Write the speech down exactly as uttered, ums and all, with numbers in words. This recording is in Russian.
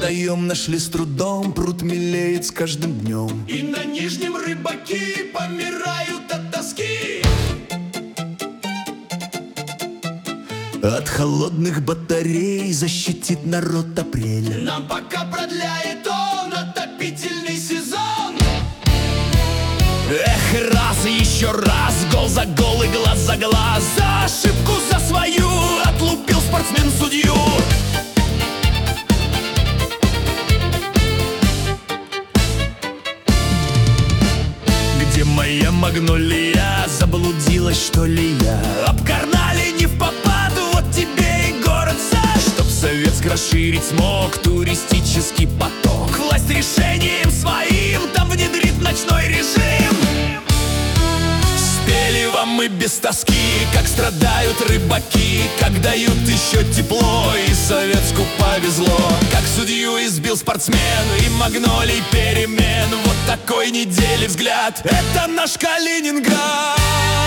водоем нашли с трудом, пруд мелеет с каждым днем. И на Нижнем рыбаки помирают от тоски. От холодных батарей защитит народ апрель. Нам пока продляет он отопительный сезон. Эх, раз и еще раз, гол за гол и глаз за глаз. За ошибку за свою отлупил спортсмен судью. Где моя магнолия? Заблудилась, что ли, я? Обкарнали не в попад, вот тебе и город Саш. Чтоб Советск расширить смог туристический поток, власть решением своим там внедрит ночной режим. Спели вам мы без тоски, как страдают рыбаки, как дают еще тепло, и Советску повезло. Как судью избил спортсмен и магнолий перемен. Вот такой недели взгляд — это наш Калининград.